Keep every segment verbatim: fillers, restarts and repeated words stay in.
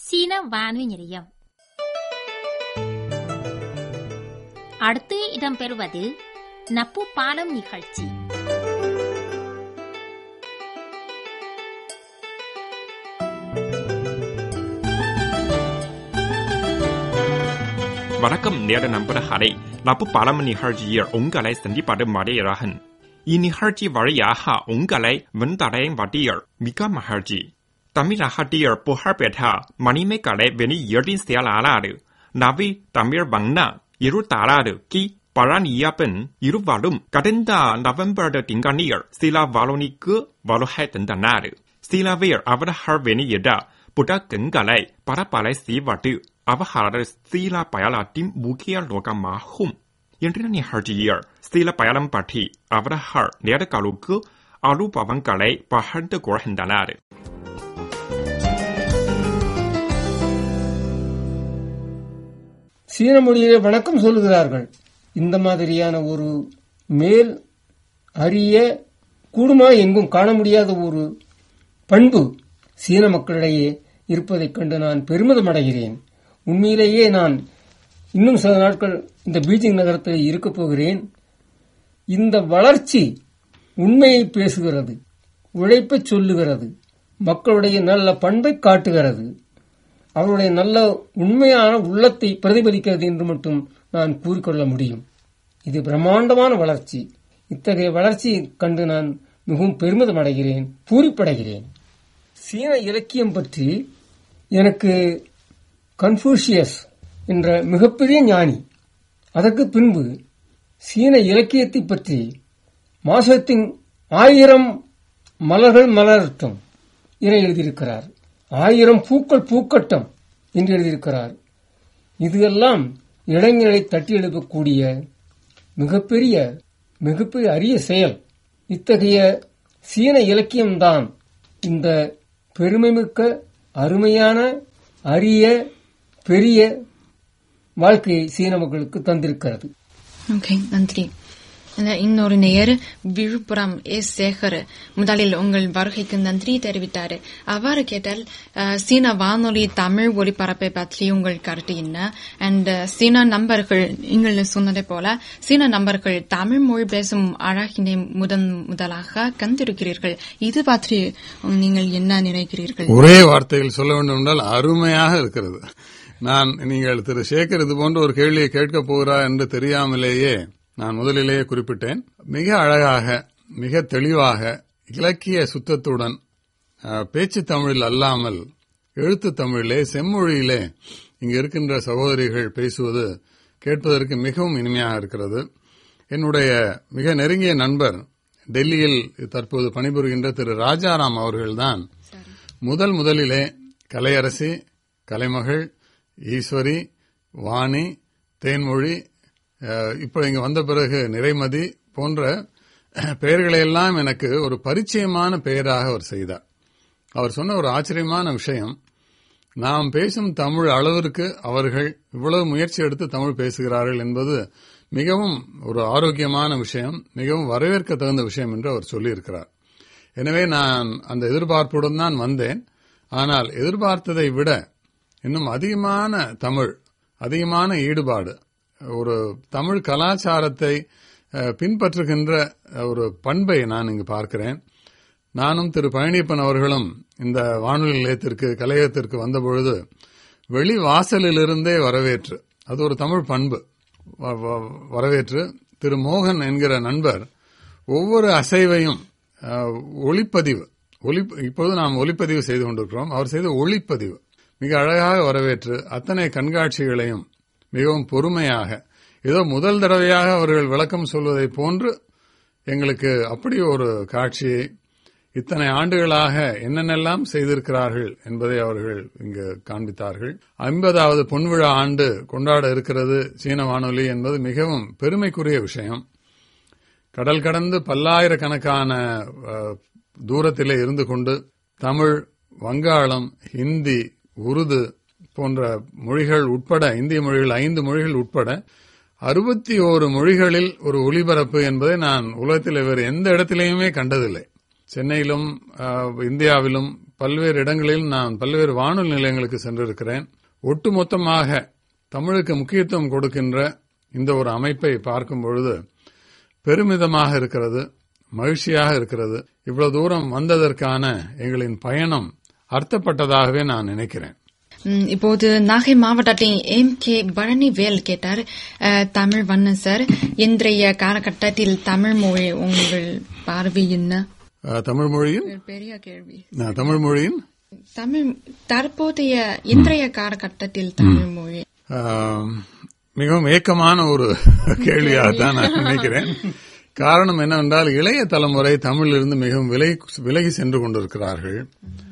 சீன வானொலி நிலையம். அடுத்து இடம்பெறுவது நட்பு பாலம் நிகழ்ச்சி. வணக்கம் நேர நண்பர்களே, நட்பு பாலம் நிகழ்ச்சியில் உங்களை சந்திப்பது மடையரகன். இந்நிகழ்ச்சி வழியாக உங்களை வந்தடைவதில் மிக மகிழ்ச்சி. தமிழகத்தில் புகழ்பெற்ற மணிமேகலை வெளியீட்டின் செயலாளர் நவி தமிழ் வண்ணா இருத்தாளர் கி பழனியப்பன் இருவரும் கடந்த நவம்பர் திங்களில் சில வானொலிக்கு வருகை தந்தனர். சிலவேர் அவர்கள் வெளியிட புத்தகங்களை பரப்பலை செய்வது அவர்களது சில பயணத்தின் முக்கிய நோக்கமாகும். இன்றைய நிகழ்ச்சியில் சில பயணம் பற்றி அவர்கள் நேர்களுக்கு அனுபவங்களை பகிர்ந்து கொள்கின்றனர். சீன மொழியிலே வணக்கம் சொல்லுகிறார்கள். இந்த மாதிரியான ஒரு மேல் அரிய கூடுமா எங்கும் காண முடியாத ஒரு பண்பு சீன மக்களிடையே இருப்பதைக் கண்டு நான் பெருமிதம் அடைகிறேன். உண்மையிலேயே நான் இன்னும் சில நாட்கள் இந்த பீஜிங் நகரத்தில் இருக்கப் போகிறேன். இந்த வளர்ச்சி உண்மையை பேசுகிறது, உழைப்பை சொல்லுகிறது, மக்களுடைய நல்ல பண்பை காட்டுகிறது, அவருடைய நல்ல உண்மையான உள்ளத்தை பிரதிபலிக்கிறது என்று மட்டும் நான் கூறிக்கொள்ள முடியும். இது பிரம்மாண்டமான வளர்ச்சி. இத்தகைய வளர்ச்சியை கண்டு நான் மிகவும் பெருமிதம் அடைகிறேன், பூரிப்படைகிறேன். சீன இலக்கியம் பற்றி எனக்கு கன்ஃபூஷியஸ் என்ற மிகப்பெரிய ஞானி, அதற்கு பின்பு சீன இலக்கியத்தை பற்றி மாசத்தின் ஆயிரம் மலர்கள் மலரட்டும் என எழுதியிருக்கிறார். ஆயிரம் பூக்கள் பூக்கட்டம் என்று எழுதியிருக்கிறார். இதெல்லாம் இளைஞர்களை தட்டி எழுப்பக்கூடிய மிகப்பெரிய மிகப்பெரிய அரிய செயல். இத்தகைய சீன இலக்கியம்தான் இந்த பெருமைமிக்க அருமையான அரிய பெரிய வாழ்க்கையை சீன மக்களுக்கு தந்திருக்கிறது. நன்றி. இன்னொரு நேயர் விழுப்புரம் எஸ் சேகர் முதலில் உங்கள் வருகைக்கு நன்றி தெரிவித்தார். அவ்வாறு கேட்டால் சீன வானொலி தமிழ் ஒலிபரப்பை பற்றி உங்கள் கருத்து என்ன? அண்ட் சீன நண்பர்கள் நீங்கள் சொன்னதை போல சீன நண்பர்கள் தமிழ் மொழி பேசும் அழகினை முதன் முதலாக கண்டிருக்கிறீர்கள். இது பற்றி நீங்கள் என்ன நினைக்கிறீர்கள்? ஒரே வார்த்தையில் சொல்ல வேண்டும் என்றால் அருமையாக இருக்கிறது. நான் நீங்கள் திரு சேகர் இது போன்ற ஒரு கேள்வியை கேட்கப் போகிறார் என்று தெரியாமலேயே நான் முதலிலேயே குறிப்பிட்டேன். மிக அழகாக, மிக தெளிவாக, இலக்கிய சுத்தத்துடன் பேச்சு தமிழில் அல்லாமல் எழுத்து தமிழிலே செம்மொழியிலே இங்கு இருக்கின்ற சகோதரிகள் பேசுவது கேட்பதற்கு மிகவும் இனிமையாக இருக்கிறது. என்னுடைய மிக நெருங்கிய நண்பர் டெல்லியில் தற்போது பணிபுரிகின்ற திரு ராஜாராம் அவர்கள்தான் முதல் முதலிலே கலையரசி, கலைமகள், ஈஸ்வரி, வாணி, தேன்மொழி, இப்போ இங்க வந்த பிறகு நிறைமதி போன்ற பெயர்களையெல்லாம் எனக்கு ஒரு பரிச்சயமான பெயராக அவர் செய்தார். அவர் சொன்ன ஒரு ஆச்சரியமான விஷயம், நாம் பேசும் தமிழ் அளவிற்கு அவர்கள் இவ்வளவு முயற்சி எடுத்து தமிழ் பேசுகிறார்கள் என்பது மிகவும் ஒரு ஆரோக்கியமான விஷயம், மிகவும் வரவேற்க தகுந்த விஷயம் என்று அவர் சொல்லியிருக்கிறார். எனவே நான் அந்த எதிர்பார்ப்புடன் தான் வந்தேன். ஆனால் எதிர்பார்த்ததை விட இன்னும் அதிகமான தமிழ், அதிகமான ஈடுபாடு, ஒரு தமிழ் கலாச்சாரத்தை பின்பற்றுகின்ற ஒரு பண்பை நான் இங்கு பார்க்கிறேன். நானும் திரு பழனியப்பன் அவர்களும் இந்த வானொலி நிலையத்திற்கு கலையகத்திற்கு வந்தபொழுது வெளி வாசலிலிருந்தே வரவேற்று, அது ஒரு தமிழ் பண்பு, வரவேற்று திரு மோகன் என்கிற நண்பர் ஒவ்வொரு அசைவையும் ஒளிப்பதிவு, ஒளி இப்பொழுது நாம் ஒளிப்பதிவு செய்து கொண்டிருக்கிறோம், அவர் செய்த ஒளிப்பதிவு மிக அழகாக வரவேற்று அத்தனை கண்காட்சிகளையும் மிகவும் பொறுமையாக, ஏதோ முதல் தடவையாக அவர்கள் விளக்கம் சொல்வதை போன்று எங்களுக்கு அப்படி ஒரு காட்சியை இத்தனை ஆண்டுகளாக என்னென்னெல்லாம் செய்திருக்கிறார்கள் என்பதை அவர்கள் இங்கு காண்பித்தார்கள். ஐம்பதாவது பொன்விழா ஆண்டு கொண்டாட இருக்கிறது சீன வானொலி என்பது மிகவும் பெருமைக்குரிய விஷயம். கடல் கடந்து பல்லாயிரக்கணக்கான தூரத்திலே இருந்து கொண்டு தமிழ், வங்காளம், ஹிந்தி, உருது போன்ற மொழிகள் உட்பட, இந்திய மொழிகள் ஐந்து மொழிகள் உட்பட அறுபத்தி ஓரு மொழிகளில் ஒரு ஒலிபரப்பு என்பதை நான் உலகத்தில் வேறு எந்த இடத்திலேயுமே கண்டதில்லை. சென்னையிலும் இந்தியாவிலும் பல்வேறு இடங்களில் நான் பல்வேறு வானொலி நிலையங்களுக்கு சென்றிருக்கிறேன். ஒட்டுமொத்தமாக தமிழுக்கு முக்கியத்துவம் கொடுக்கின்ற இந்த ஒரு அமைப்பை பார்க்கும் பொழுது பெருமிதமாக இருக்கிறது, மகிழ்ச்சியாக இருக்கிறது. இவ்வளவு தூரம் வந்ததற்கான எங்களின் பயணம் அர்த்தப்பட்டதாகவே நான் நினைக்கிறேன். இப்போது நாகை மாவட்டத்தின் எம் கே பழனிவேல் கேட்டார், தமிழ் வண்ணன் சார், இன்றைய காலகட்டத்தில் தமிழ் மொழி உங்கள் பார்வை என்ன? தமிழ் மொழியின் பெரிய கேள்வி. தமிழ் மொழியின் தமிழ் தற்போதைய இன்றைய காலகட்டத்தில் தமிழ் மொழி மிகவும் ஏக்கமான ஒரு கேள்வியாக தான் நான் நினைக்கிறேன். காரணம் என்னவென்றால், இளைய தலைமுறை தமிழிலிருந்து மிகவும் விலகி சென்று கொண்டிருக்கிறார்கள்.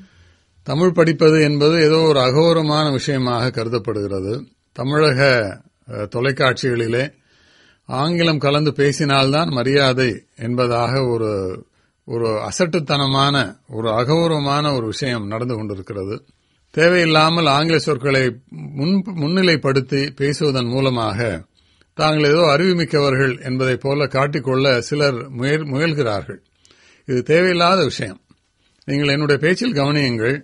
தமிழ் படிப்பது என்பது ஏதோ ஒரு அகோரமான விஷயமாக கருதப்படுகிறது. தமிழக தொலைக்காட்சிகளிலே ஆங்கிலம் கலந்து பேசினால்தான் மரியாதை என்பதாக ஒரு ஒரு அசட்டுத்தனமான ஒரு அகௌரவமான ஒரு விஷயம் நடந்து கொண்டிருக்கிறது. தேவையில்லாமல் ஆங்கில சொற்களை முன்னிலைப்படுத்தி பேசுவதன் மூலமாக தாங்கள் ஏதோ அறிவுமிக்கவர்கள் என்பதைப் போல காட்டிக்கொள்ள சிலர் முயல்கிறார்கள். இது தேவையில்லாத விஷயம். நீங்கள் என்னுடைய பேச்சில் கவனியுங்கள்.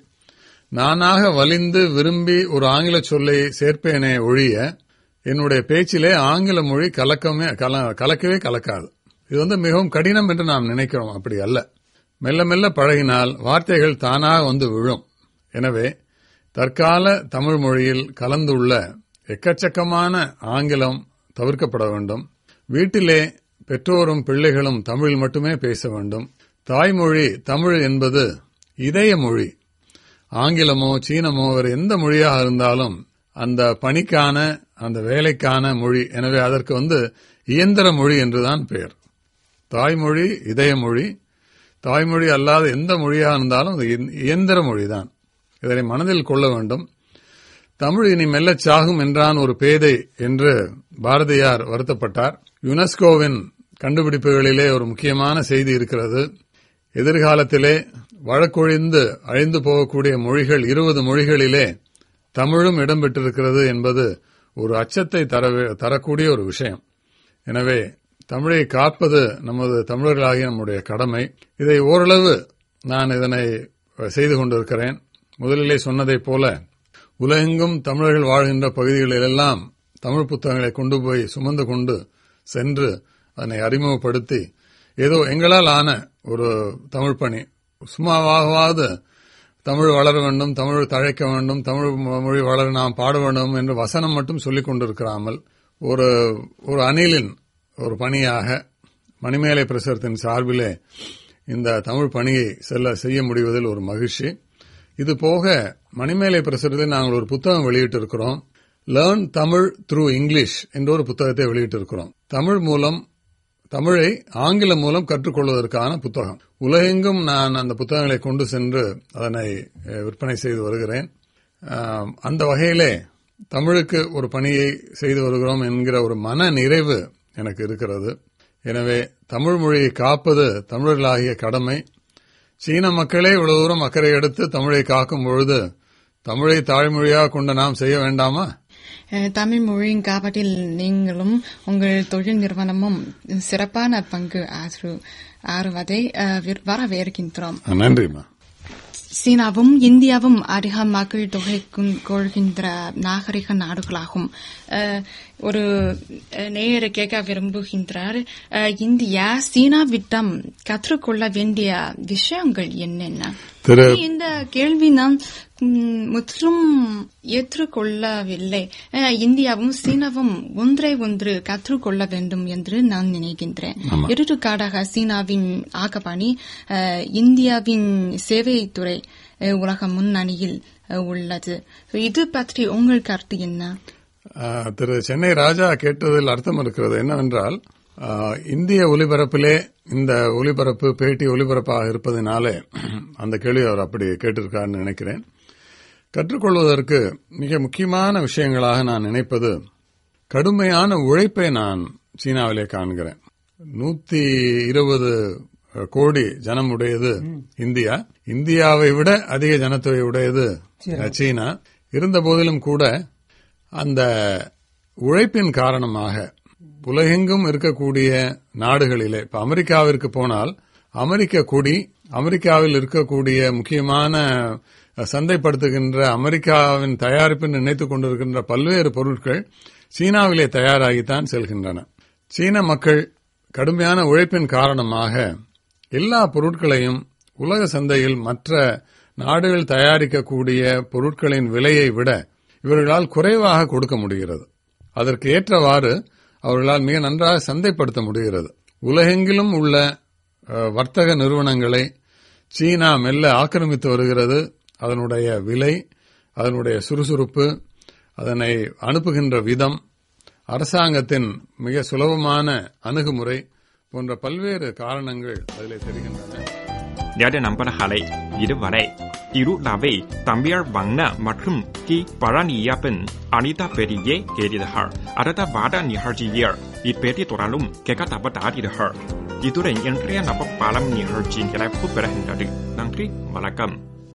நானாக வலிந்து விரும்பி ஒரு ஆங்கில சொல்லை சேர்ப்பேனே ஒழிய என்னுடைய பேச்சிலே ஆங்கில மொழி கலக்கமே கலக்கவே கலக்காது. இது வந்து மிகவும் கடினம் என்று நாம் நினைக்கிறோம். அப்படி அல்ல. மெல்ல மெல்ல பழகினால் வார்த்தைகள் தானாக வந்து விழும். எனவே தற்கால தமிழ் மொழியில் கலந்துள்ள எக்கச்சக்கமான ஆங்கிலம் தவிர்க்கப்பட வேண்டும். வீட்டிலே பெற்றோரும் பிள்ளைகளும் தமிழில் மட்டுமே பேச வேண்டும். தாய்மொழி தமிழ் என்பது இதய மொழி. ஆங்கிலமோ சீனமோ வேறு எந்த மொழியாக இருந்தாலும் அந்த பணிக்கான அந்த வேலைக்கான மொழி. எனவே அதற்கு வந்து இயந்திர மொழி என்றுதான் பெயர். தாய்மொழி இதய மொழி. தாய்மொழி அல்லாத எந்த மொழியாக இருந்தாலும் அது இயந்திர மொழிதான். இதனை மனதில் கொள்ள வேண்டும். தமிழ் இனி மெல்லச் சாகும் என்றான் ஒரு பேதை என்று பாரதியார் வருத்தப்பட்டார். யுனெஸ்கோவின் கண்டுபிடிப்புகளிலே ஒரு முக்கியமான செய்தி இருக்கிறது. எதிர்காலத்திலே வழக்கொழிந்து அழிந்து போகக்கூடிய மொழிகள் இருபது மொழிகளிலே தமிழும் இடம்பெற்றிருக்கிறது என்பது ஒரு அச்சத்தை தரக்கூடிய ஒரு விஷயம். எனவே தமிழை காப்பது நமது தமிழர்களாகிய நம்முடைய கடமை. இதை ஓரளவு நான் இதனை செய்து கொண்டிருக்கிறேன். முதலிலே சொன்னதைப் போல உலகெங்கும் தமிழர்கள் வாழ்கின்ற பகுதிகளிலெல்லாம் தமிழ் புத்தகங்களை கொண்டு போய் சுமந்து கொண்டு சென்று அதனை அறிமுகப்படுத்தி ஏதோ எங்களால் ஆன ஒரு தமிழ் பணி. சும்மாவாகவாது தமிழ் வளர வேண்டும், தமிழ் தழைக்க வேண்டும், தமிழ் மொழி வளர நாம் பாட வேண்டும் என்று வசனம் மட்டும் சொல்லிக் கொண்டிருக்கிறாமல் ஒரு ஒரு அணிலின் ஒரு பணியாக மணிமேலை பிரசுரத்தின் சார்பிலே இந்த தமிழ் பணியை செல்ல செய்ய முடிவதில் ஒரு மகிழ்ச்சி. இது போக மணிமேலை பிரசுரத்தில் நாங்கள் ஒரு புத்தகம் வெளியிட்டிருக்கிறோம். லேர்ன் தமிழ் த்ரூ இங்கிலீஷ் என்ற ஒரு புத்தகத்தை வெளியிட்டிருக்கிறோம். தமிழ் மூலம் தமிழை ஆங்கிலம் மூலம் கற்றுக்கொள்வதற்கான புத்தகம். உலகெங்கும் நான் அந்த புத்தகங்களை கொண்டு சென்று அதனை விற்பனை செய்து வருகிறேன். அந்த வகையிலே தமிழுக்கு ஒரு பணியை செய்து வருகிறோம் என்கிற ஒரு மன நிறைவு எனக்கு இருக்கிறது. எனவே தமிழ் மொழியை காப்பது தமிழர்களாகிய கடமை. சீன மக்களே இவ்வளவு தூரம் அக்கறை எடுத்து தமிழை காக்கும் பொழுது தமிழை தாய்மொழியாக கொண்டு நாம் செய்ய வேண்டாமா? தமிழ் மொழியின் காப்பதில் நீங்களும் உங்கள் தொழில் நிறுவனமும் சிறப்பான பங்கு ஆறுவதை வரவேற்கின்றோம். நன்றிமா. சீனாவும் இந்தியாவும் அதிக மக்கள் தொகை கொள்கின்ற நாகரிக நாடுகளாகும். ஒரு நேயர் கேட்க விரும்புகின்றார், இந்தியா சீனாவிடம் கற்றுக்கொள்ள வேண்டிய விஷயங்கள் என்னென்ன? இந்த கேள்வி நான் முற்றிலும் ஏற்றுக்கொள்ளவில்லை. இந்தியாவும் சீனாவும் ஒன்றை ஒன்று கற்றுக்கொள்ள வேண்டும் என்று நான் நினைக்கின்றேன். எடுத்துக்காட்டாக சீனாவின் ஆக்கப்பணி இந்தியாவின் சேவைத்துறை உலக முன்னணியில் உள்ளது. இது பற்றி உங்கள் கருத்து என்ன? திரு சென்னை ராஜா கேட்டதில் அர்த்தம் இருக்கிறது. என்னவென்றால், இந்திய ஒலிபரப்பிலே இந்த ஒலிபரப்பு பேட்டி ஒலிபரப்பாக இருப்பதனாலே அந்த கேள்வி அவர் அப்படி கேட்டிருக்காருன்னு நினைக்கிறேன். கற்றுக்கொள்வதற்கு மிக முக்கியமான விஷயங்களாக நான் நினைப்பது கடுமையான உழைப்பை நான் சீனாவிலே காண்கிறேன். நூத்தி இருபது கோடி ஜனம் உடையது இந்தியா. இந்தியாவை விட அதிக ஜனத்தொகை உடையது சீனா. இருந்த போதிலும் கூட அந்த உழைப்பின் காரணமாக உலகெங்கும் இருக்கக்கூடிய நாடுகளிலே, இப்ப அமெரிக்காவிற்கு போனால் அமெரிக்க கொடி, அமெரிக்காவில் இருக்கக்கூடிய முக்கியமான சந்தைப்படுத்துகின்ற அமெரிக்காவின் தயாரிப்பு நினைத்துக் கொண்டிருக்கின்ற பல்வேறு பொருட்கள் சீனாவிலே தயாராகித்தான் செல்கின்றன. சீன மக்கள் கடுமையான உழைப்பின் காரணமாக எல்லா பொருட்களையும் உலக சந்தையில் மற்ற நாடுகள் தயாரிக்கக்கூடிய பொருட்களின் விலையை விட இவர்களால் குறைவாக கொடுக்க முடிகிறது. அதற்கு ஏற்றவாறு அவர்களால் மிக நன்றாக சந்தைப்படுத்த முடிகிறது. உலகெங்கிலும் உள்ள வர்த்தக நிறுவனங்களை சீனா மெல்ல ஆக்கிரமித்து வருகிறது. அதனுடைய விலை, அதனுடைய சுறுசுறுப்பு, அதனை அனுப்புகின்ற விதம், அரசாங்கத்தின் மிக சுலபமான அணுகுமுறை போன்ற பல்வேறு காரணங்கள் அதில் தெரிகின்றன. நேட நம்பர்களை இதுவரை இரு லாவை தம்பியார் வங்னா மற்றும் கி பழனியப்பன் அனிதா பெரியே கேட்டீர்கள். அடுத்த வார நிகழ்ச்சியில் இப்பேட்டி தொடரும் கேட்கப்படாதீர்கள். இதுடன் இன்றைய நவ பாலம் நிகழ்ச்சி நிறைவு பெறுகின்றது. நன்றி, வணக்கம்.